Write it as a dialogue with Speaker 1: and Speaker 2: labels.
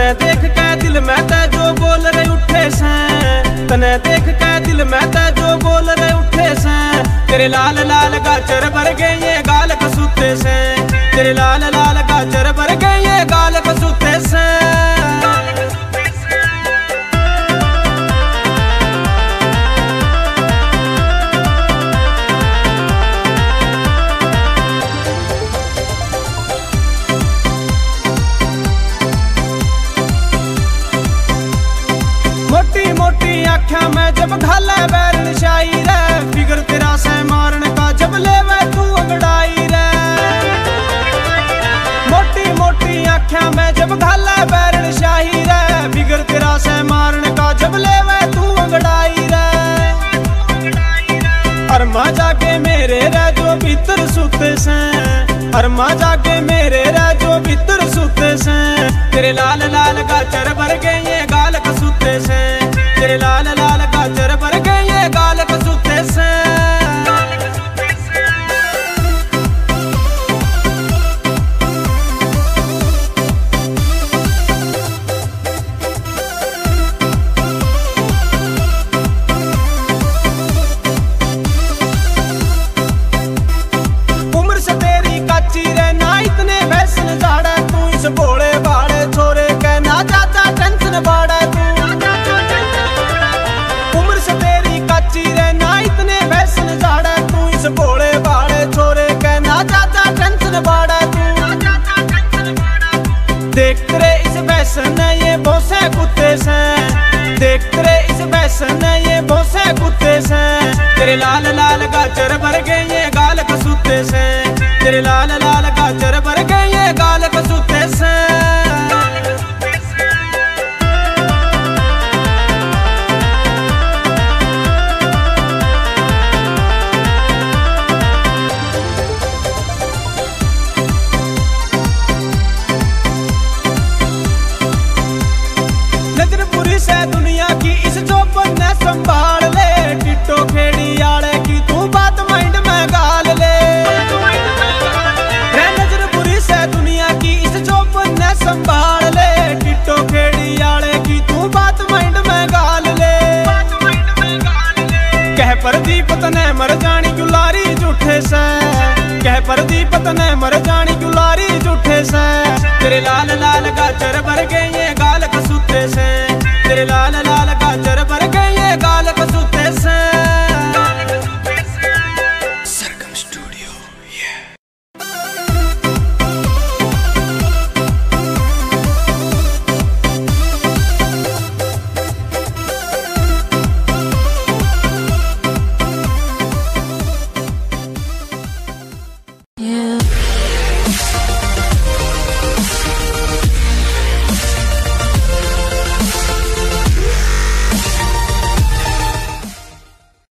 Speaker 1: तने देख के दिल में ते जो बोल रहे उठे से, तने देख के दिल में ते जो बोल रहे उठे से। तेरे लाल लाल गाजर भर गए ये गाल कसूते से, तेरे लाल लाल गाजर भर गए ये गाल कसूते से। मोटी मोटी आँखें में जब घाले बैरन शाही रे, फिगर तेरा से मारन का जब लेवे तू अंगड़ाई रे। मोटी मोटी आँखें में जब घाले बैरन शाही रे, फिगर तेरा से मारन का जब लेवे तू अंगड़ाई रे। अरमा जाके मेरे रे जो भीतर सुते से, अरमा जाके मेरे रे जो भीतर सुते से। तेरे लाल लाल गाजर भर गए ये गाल कसूते से, तेरे लाल लाल गाजर भर गए ये गाल कसूते से। उम्र से तेरी काची रे ना इतने वैसन झाड़ा, तू इस भोले भाड़े छोरे के ना जाता टेंशन बाड़ा तू। उम्र से तेरी काची रे ना इतने वैसन झाड़ा, तू इस भोले भाड़े छोरे के ना जाता टेंशन बाड़ा तू। देख तेरे इस वैसन ये भोसे कुत्ते से, देख तेरे इस वैसन ये भोसे कुत्ते से। तेरे लाल लाल गाजर भर गए ये गाल कसूते से, तेरे लाल लाल गाजर भर गए ये गाल कसूते से। नजर बुरी से दुनिया की इस चौपन ने संभाल ले, टिट्टो खेड़ी आड़े की तू बात माइंड में गाल ले। नजर बुरी से दुनिया की इस चौपन ने संभाल ले, टिट्टो खेड़ी आड़े की तू बात माइंड में गाल ले। कह प्रदीप तने मर जानी गुलारी झूठे से, कह प्रदीप तने मर जानी गुलारी झूठे से। तेरे लाल लाल गाजर भर गए ये गाल कसूते से, तेरे लाल लाल गाजर भर गए ये गाल कसूते से।